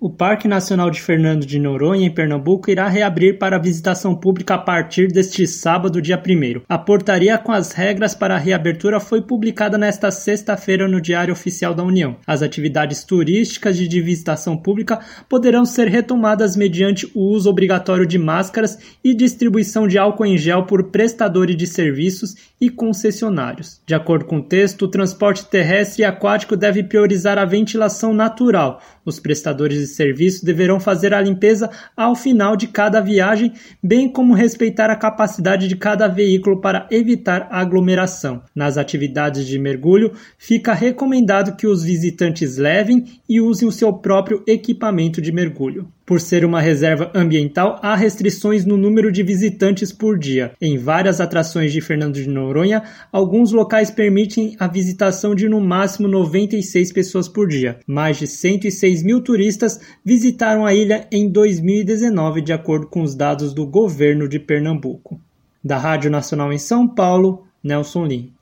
O Parque Nacional de Fernando de Noronha, em Pernambuco, irá reabrir para visitação pública a partir deste sábado, dia 1º. A portaria com as regras para a reabertura foi publicada nesta sexta-feira no Diário Oficial da União. As atividades turísticas de visitação pública poderão ser retomadas mediante o uso obrigatório de máscaras e distribuição de álcool em gel por prestadores de serviços e concessionários. De acordo com o texto, o transporte terrestre e aquático deve priorizar a ventilação natural. Os prestadores de serviços deverão fazer a limpeza ao final de cada viagem, bem como respeitar a capacidade de cada veículo para evitar aglomeração. Nas atividades de mergulho, fica recomendado que os visitantes levem e usem o seu próprio equipamento de mergulho. Por ser uma reserva ambiental, há restrições no número de visitantes por dia. Em várias atrações de Fernando de Noronha, alguns locais permitem a visitação de no máximo 96 pessoas por dia. Mais de 106 mil turistas visitaram a ilha em 2019, de acordo com os dados do governo de Pernambuco. Da Rádio Nacional em São Paulo, Nelson Lim.